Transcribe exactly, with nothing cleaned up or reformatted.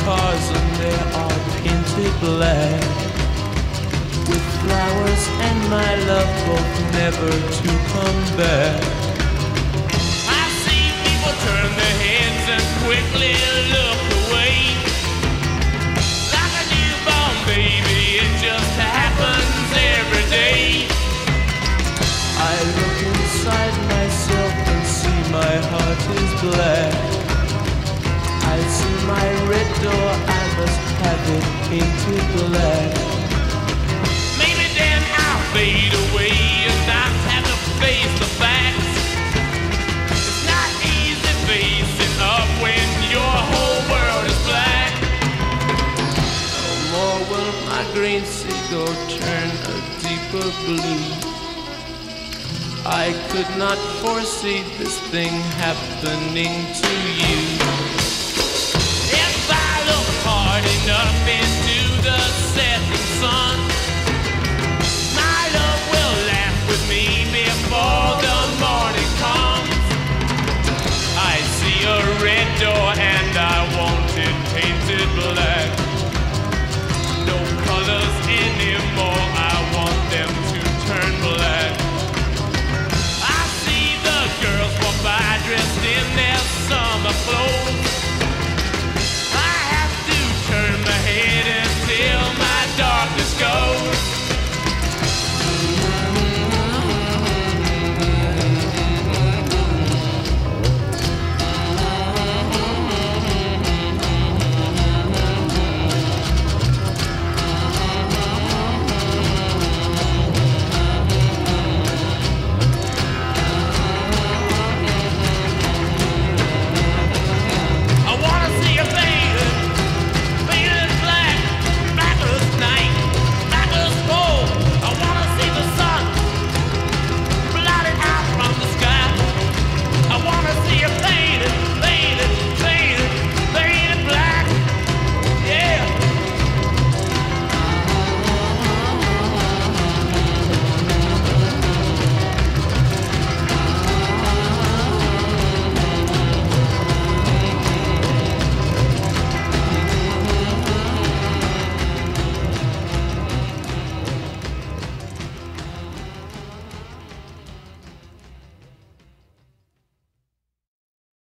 cars and they are painted black, with flowers and my love both never to come back. I see people turn their heads and quickly look away, like a newborn baby, it just happens every day. I look inside myself and see my heart is black. I see my red door, I must have it painted black. Maybe then I'll fade away and not have to face the facts. It's not easy facing up when your whole world is black. No more will my green seagull turn a deeper blue. I could not foresee this thing happening to you. If I look hard enough into the setting sun,